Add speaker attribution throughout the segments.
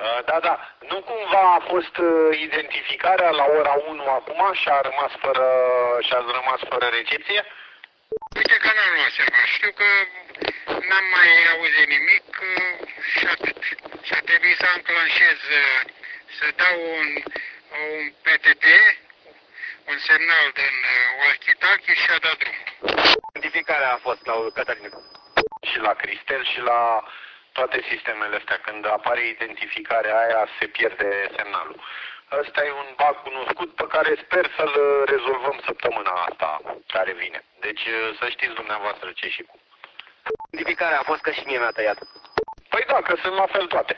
Speaker 1: Da, da. Nu cumva a fost identificarea la ora 1 acum și ați rămas fără recepție?
Speaker 2: Uite că n-am luat seama. Știu că n-am mai auzit nimic și atât. Și a trebuit să înclanșez, să dau un PTT, un semnal din walkie-talkie și a dat drumul.
Speaker 3: Identificarea a fost la Cătălin.
Speaker 1: Și la Cristel și la toate sistemele astea. Când apare identificarea aia, se pierde semnalul. Ăsta e un bug cunoscut pe care sper să-l rezolvăm săptămâna asta care vine. Deci să știți dumneavoastră ce și cum.
Speaker 3: Identificarea a fost că și mie mi-a tăiat.
Speaker 1: Păi da, că sunt la fel toate.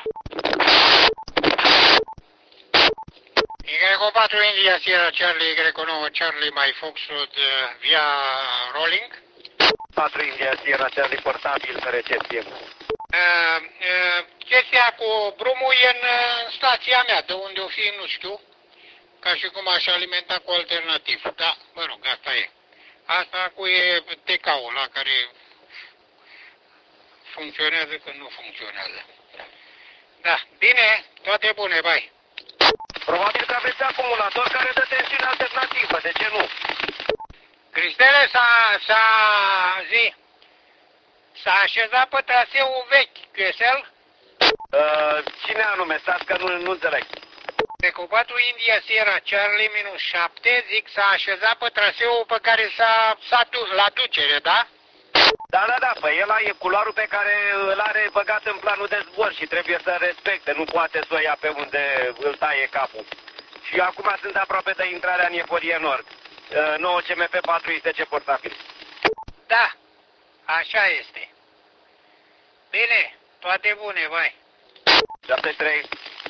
Speaker 2: Y4 India Sierra Charlie Y9 Charlie My Foxwood via Rolling.
Speaker 3: 4 India Sierra Charlie portabil pe recepție.
Speaker 2: Chestia cu brumul e în stația mea, de unde o fi, nu știu, ca și cum aș alimenta cu alternativ. Da, mă rog, asta e. Asta cu e TK-ul ăla care funcționează când nu funcționează. Da, bine, toate bune, bai.
Speaker 3: Probabil că aveți acumulator care dă tensiune alternativă, de ce nu?
Speaker 2: Cristele s-a așezat pe traseul vechi, QSL?
Speaker 3: Cine anume? Stați că nu înțeleg.
Speaker 2: Cu 4 India Sierra Charlie -7, zic, s-a așezat pe traseul pe care s-a dus la ducere, da?
Speaker 3: Da, păi ăla e culoarul pe care îl are băgat în planul de zbor și trebuie să respecte, nu poate să o ia pe unde îl taie capul. Și acum sunt aproape de intrarea în Eforie Nord. 9 CMP 4 ITC portabil.
Speaker 2: Da, așa este. Bine, toate bune, vai.
Speaker 3: 73.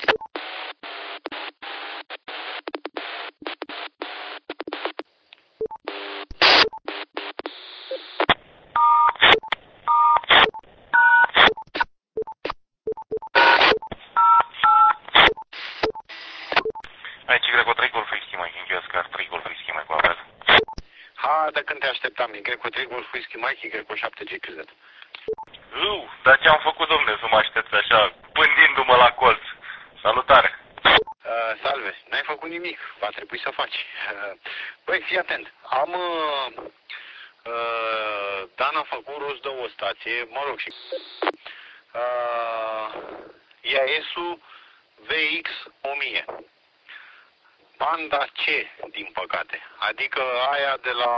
Speaker 4: Aici Greco 3 Golf Whisky Mike, Ingiascar 3 Golf Whisky Mike, cu
Speaker 1: Ha, de când te așteptam, Greco 3 Golf Whisky Mike, Greco 7 GQZ.
Speaker 4: Dar ce-am făcut, domne, să mă aștepți așa, pândindu-mă la colț? Salutare!
Speaker 1: Salve, n-ai făcut nimic, va trebui să faci. Băi, fii atent, Dan a făcut rost de o stație, mă rog, și IAS-ul VX 1000. Banda C, din păcate, adică aia de la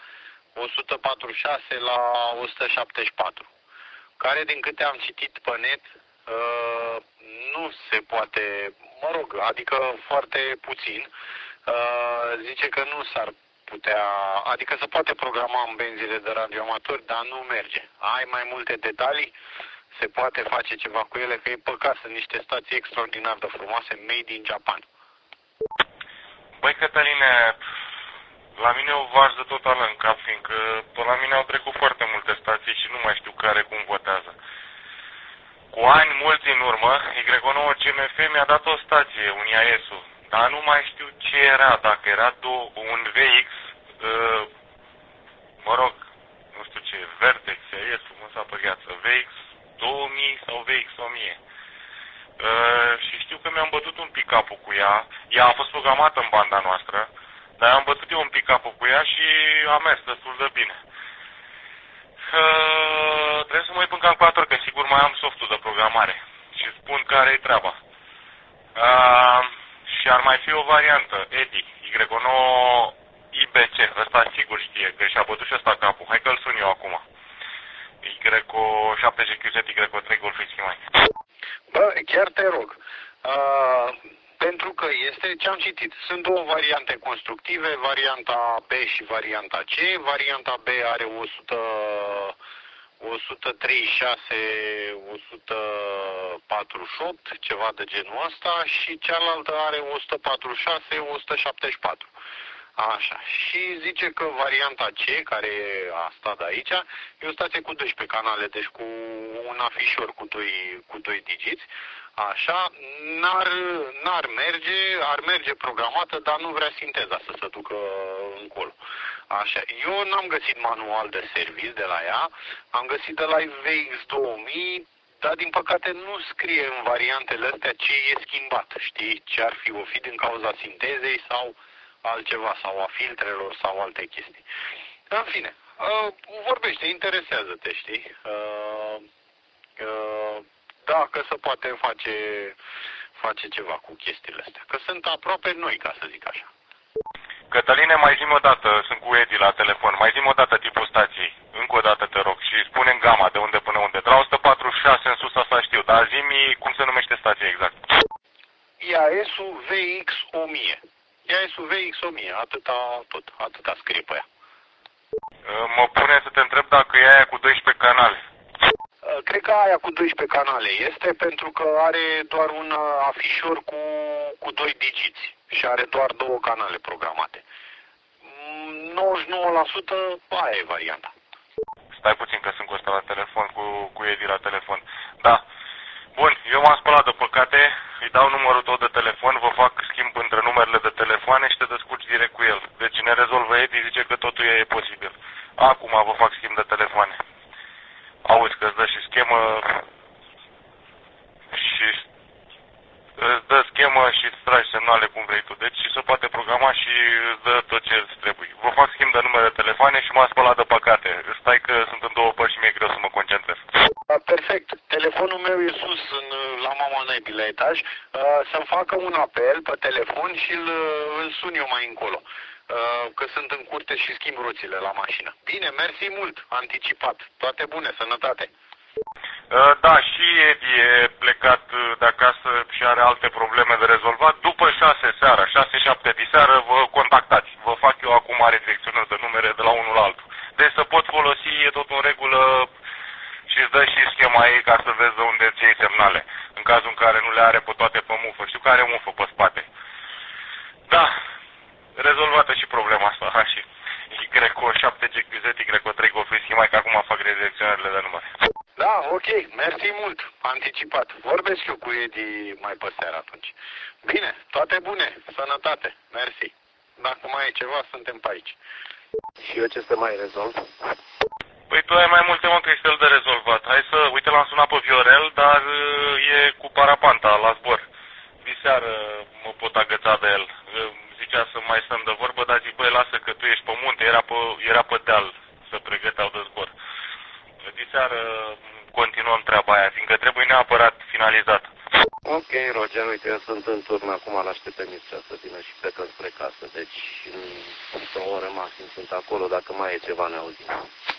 Speaker 1: 146 la 174, care, din câte am citit pe net, nu se poate, mă rog, adică foarte puțin, zice că nu s-ar putea, adică se poate programa în benzile de radioamatori, dar nu merge. Ai mai multe detalii? Se poate face ceva cu ele, că e păcat, sunt niște stații extraordinar de frumoase, made in Japan.
Speaker 4: Băi, Cătăline, la mine o varză totală în cap, fiindcă pe la mine au trecut foarte multe stații și nu mai știu care cum votează. Cu ani mulți în urmă, Y9 CMF mi-a dat o stație, un IAS-ul, dar nu mai știu ce era, dacă era un VX, mă rog, nu știu ce, Vertex, IAS-ul, cum s-a pe gheață, VX 2000 sau VX 1000. Și știu că mi-am bătut un pick-up-ul cu ea, ea a fost programată în banda noastră, dar am bătut eu un pick-up-ul cu ea și a mers destul de bine. Trebuie să mă uit în calculator, că sigur mai am softul de programare și spun care-i treaba. Și ar mai fi o variantă, Edi, Y9 IBC, ăsta sigur știe, că și-a bătut și ăsta capul. Hai că-l sun eu acum. Y7 GQZ, Y3 Golf Whisky Mike.
Speaker 1: Bă, chiar te rog, pentru că este ce am citit, sunt două variante constructive, varianta B și varianta C. Varianta B are 136, 148, ceva de genul ăsta, și cealaltă are 146, 174. Așa, și zice că varianta C, care e asta de aici, e o stație cu 12 canale, deci cu un afișor cu doi digiți, așa, n-ar merge, ar merge programată, dar nu vrea sinteza să se ducă încolo. Așa, eu n-am găsit manual de service de la ea, am găsit de la VX 2000, dar din păcate nu scrie în variantele astea ce e schimbat, știi? Ce ar fi, o fi din cauza sintezei sau altceva, sau a filtrelor sau alte chestii. În fine, vorbește, interesează-te, știi? Dacă se poate face ceva cu chestiile astea. Că sunt aproape noi, ca să zic așa.
Speaker 4: Cătăline, mai zi-mi o dată, sunt cu Edi la telefon, mai zi-mi o dată tipul stației, încă o dată te rog, și spune-mi gama, de unde până unde. De la 146 în sus, asta știu, dar zi-mi cum se numește stația exact.
Speaker 1: IAS-ul VX1000. IAS-ul VX1000, atâta scrie pe ea.
Speaker 4: Mă pune să te întreb dacă e aia cu 12 canale.
Speaker 1: Cred că aia cu 12 canale este pentru că are doar un afișor cu 2 digiți și are doar 2 canale programate. 99% aia e varianta.
Speaker 4: Stai puțin că sunt cu ăsta la telefon, cu Edi la telefon. Da. Bun, eu m-am spălat de păcate, îi dau numărul tău de telefon, vă fac schimb între numerele de telefoane și te descurci direct cu el. Deci ne rezolvă Edi, zice că totul e posibil. Acum vă fac schimb de telefoane. Auzi că îți dă și schemă și îți dă schemă și îți tragi semnale cum vrei tu. Deci se poate programa și îți dă tot ce îți trebuie. Vă fac schimb de numere de telefoane și m-am spălat de păcate. Stai că sunt în două părți și mi-e greu să mă concentrez.
Speaker 1: Perfect. Telefonul meu e sus la mama naibii la etaj. Să-mi facă un apel pe telefon și îl sun eu mai încolo. Că sunt în curte și schimb roțile la mașină. Bine, mersi mult, anticipat. Toate bune, sănătate.
Speaker 4: Da, și Edi e plecat de acasă și are alte probleme de rezolvat. După 6 seara, 6-7 de seară, vă contactați. Vă fac eu acum mare direcționări de numere de la unul la altul. Deci să pot folosi, e tot în regulă și îți dă și schema ei ca să vezi de unde îți iei semnale. În cazul în care nu le are pe toate pe mufă. Știu că are mufă pe spate. Da, rezolvată și problema asta. Ha, și Y7GQZ, Y3 Golf mai că acum fac redirecționările de numere.
Speaker 1: Da, ok, mersi mult, anticipat. Vorbesc eu cu Edi mai pe seară atunci. Bine, toate bune, sănătate, mersi. Dacă mai e ceva, suntem pe aici. Și eu ce să mai rezolv?
Speaker 4: Păi tu ai mai multe, mă, Cristel, de rezolvat. Hai să, uite, l-am sunat pe Viorel, dar e cu parapanta la zbor. Diseară mă pot agăța de el. Zicea să mai stăm de vorbă, dar zic, băi, lasă că tu ești pe munte, era pe deal să pregăteau de zbor. Diseară continuăm treaba aia, fiindcă trebuie neapărat finalizat.
Speaker 3: Ok, Roger, uite, eu sunt în turn acum, l-aștept pe Mircea să vină și plecăm spre casă, deci în o oră maxim sunt acolo, dacă mai e ceva ne auzim.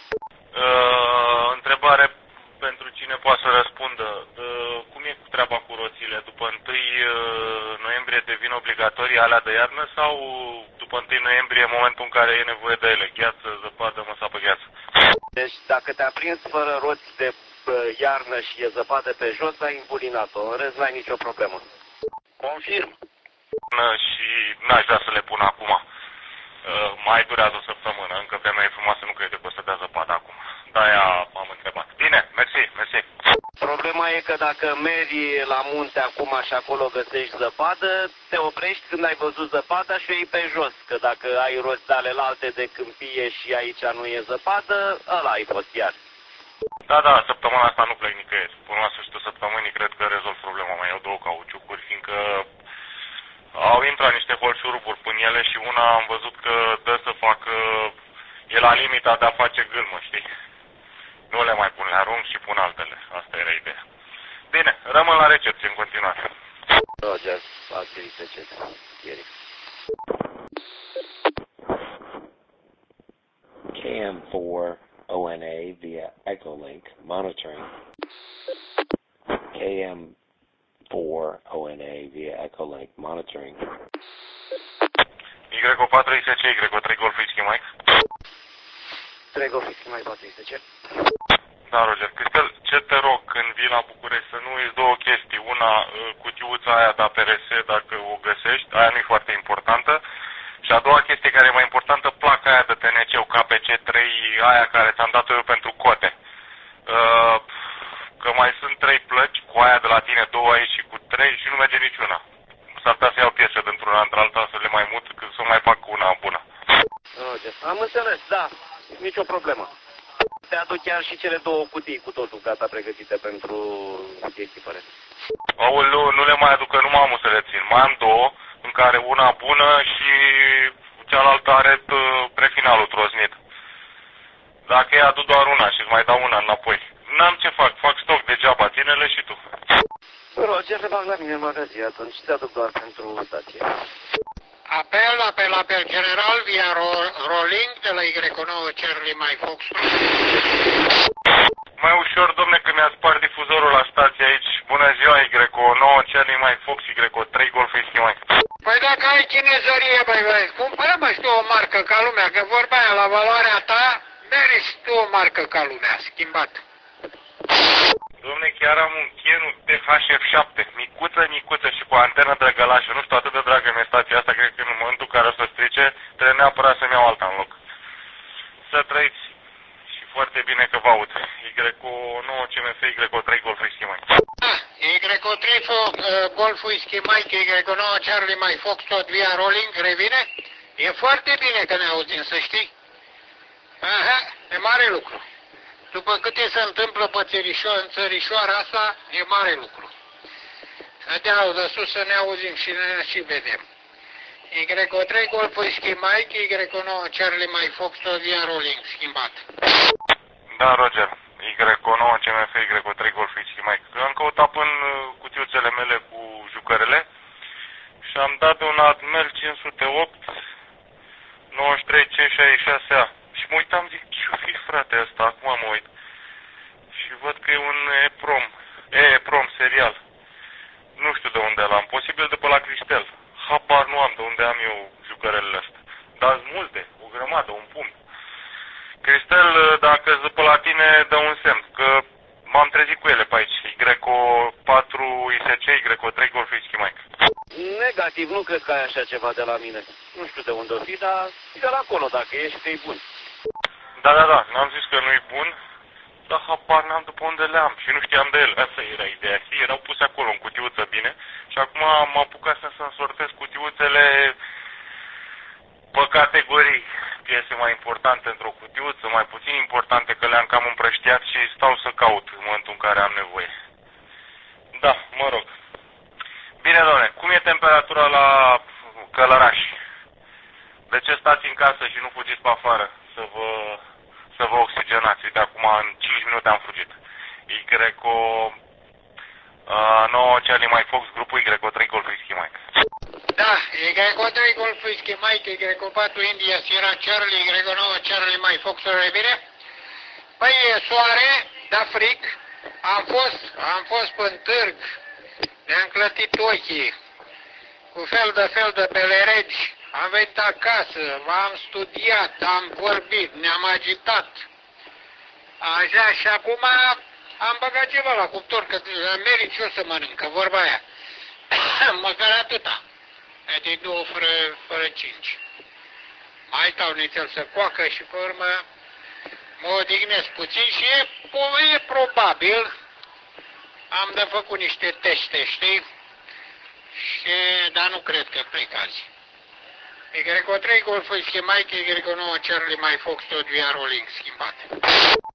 Speaker 4: Întrebare pentru cine poate să răspundă. Cum e cu treaba cu roțile? După 1 noiembrie devin obligatorii alea de iarnă sau după 1 noiembrie, în momentul în care e nevoie de ele? Gheață, zăpadă, măsa pe gheață.
Speaker 3: Deci dacă te-a prins fără roți de iarnă și e zăpadă pe jos, ai imbulinat-o, în rest n-ai nicio problemă.
Speaker 1: Confirm.
Speaker 4: Și n-aș vrea să le pun acum. Mai durează o săptămână, încă vremea e frumoasă, nu crede că o să dea zăpadă acum. De-aia m-am întrebat. Bine, mersi.
Speaker 3: Problema e că dacă mergi la munte acum și acolo găsești zăpadă, te oprești când ai văzut zăpada și o iei pe jos. Că dacă ai roți de alelalte de câmpie și aici nu e zăpadă, ăla ai fost iar.
Speaker 4: Da, săptămâna asta nu plec nicăieri. Până la sfârșitul săptămânii cred că rezolv problema. Mai iau 2 cauciucuri, fiindcă au intrat niște holșuruburi până ele și una am văzut că dă să facă, e la limita de a face gâlmă, știi? Nu le mai pun, le arunc și pun altele. Asta era ideea. Bine, rămân la recepție în continuare.
Speaker 3: Roger, ați recepție.
Speaker 5: KM4ONA via Echolink monitoring. KM4ONA via Echolink monitoring.
Speaker 4: Y4 ISC, Y3 Golf Whisky Mike.
Speaker 3: 3 Golf Whisky Mike 4 ISC.
Speaker 4: Da, Roger. Cristel, ce te rog când vii la București să nu uiți 2 chestii. Una, cutiuța aia de APRS, dacă o găsești, aia nu e foarte importantă. Și a doua chestie care e mai importantă, placa aia de TNC-ul KPC3, aia care ți-am dat-o eu pentru cote. Că mai sunt 3 plăci, cu aia de la tine 2 aici și cu 3 și nu merge niciuna. S-ar putea să iau piese dintr-una într-alta, să le mai mut, că să mai fac una bună.
Speaker 3: Roger, am înțeles, da, nicio problemă. Te aduc chiar și cele 2 cutii cu totul gata pregătite pentru echipare.
Speaker 4: Aoleu, nu le mai aduc, că nu m-am să le țin. Mai am 2, în care una bună și cealaltă are prefinalul trosnit. Dacă e, adu doar una și îți mai dau una înapoi. N-am ce fac stoc degeaba, ține-le și tu.
Speaker 3: Roger, le bag la mine în magazin, atunci te aduc doar pentru stație.
Speaker 2: Apel general via rolling de la Y9 Charlie My Fox.
Speaker 4: Mai ușor, domne, că mi-a spart difuzorul la stație aici. Bună ziua, Y9 Charlie My Fox, Y3 Golf Whisky Mike.
Speaker 2: Păi dacă ai cinezărie, băi, cumpără-mă și tu o marcă ca lumea, că vorba aia, la valoarea ta, meriți tu o marcă ca lumea, schimbat.
Speaker 4: Domne, chiar am un Canon THF7, micuță și cu antenă drăgălașă. Nu știu, atât de dragă mi-e stația asta, cred că în momentul în care o să strice, trebuie neapărat să-mi iau alta în loc. Să trăiți și foarte bine că vă aud. Y9 CMF, Y3 Golf Whisky Mike.
Speaker 2: Y3 Golf Whisky Mike, Y9 Charlie My Fox, tot via rolling, revine? E foarte bine că ne auzim, să știi. Aha, e mare lucru. După câte se întâmplă pe în țărișoara asta, e mare lucru. Deau de sus să ne auzim și ne și vedem. Y3 Golf Whisky Mike, Y9 Charlie My Fox, via rolling, schimbat.
Speaker 4: Da, Roger. Y9 CMF, Y3 Golf Whisky Mike. Am căutat în cutiuțele mele cu jucărele și am dat un Admel 508 93 C66A. Și mă uitam, zic, ce-o fi frate ăsta, acum mă uit. Și văd că e un E-Prom serial. Nu știu de unde l-am, posibil de pe la Cristel. Habar nu am de unde am eu jucărelele astea. Dar sunt multe, o grămadă, un pumn. Cristel, dacă zi pe la tine, dă un semn, că m-am trezit cu ele pe aici. Y4 ISC, Y3 Golf Whisky Mike.
Speaker 3: Negativ, nu cred că ai așa ceva de la mine. Nu știu de unde o fi, dar de la acolo, dacă ești, că e bun.
Speaker 4: Da, n-am zis că nu-i bun, dar habar n-am după unde le-am și nu știam de el. Asta era ideea, știi? Erau puse acolo în cutiuță bine și acum m-am apucat să însortez cutiuțele pe categorii. Piese mai importante într-o cutiuță, mai puțin importante, că le-am cam împrăștiat și stau să caut în momentul în care am nevoie. Da, mă rog. Bine, doamne, cum e temperatura la Călăraș? De ce stați în casă și nu fugiți pe afară să vă oxigenați? Uite, acum în 5 minute am fugit. Y9 Charlie My Fox, grupul Y3 Golf Whisky Mike.
Speaker 2: Da, Y3 Golf Whisky Mike, Y4 India Sierra Charlie, Y9 Charlie My Fox, revine? Păi e soare, da fric. Am fost pe târg, mi-am clătit ochii cu fel de beleregi. Am venit acasă, am studiat, am vorbit, ne-am agitat. Așa, și acum am băgat ceva la cuptor, că merit și eu să mănânc, că vorba aia. Măcar atâta. De 2 fără 5. Mai stau nițel să coacă și pe urmă mă odihnesc puțin și e probabil, am de făcut niște teste, știi? Dar nu cred că plec azi. Y3 Golf Whisky Mike, Y9 Charlie My Fox, tot via rolling, schimbat.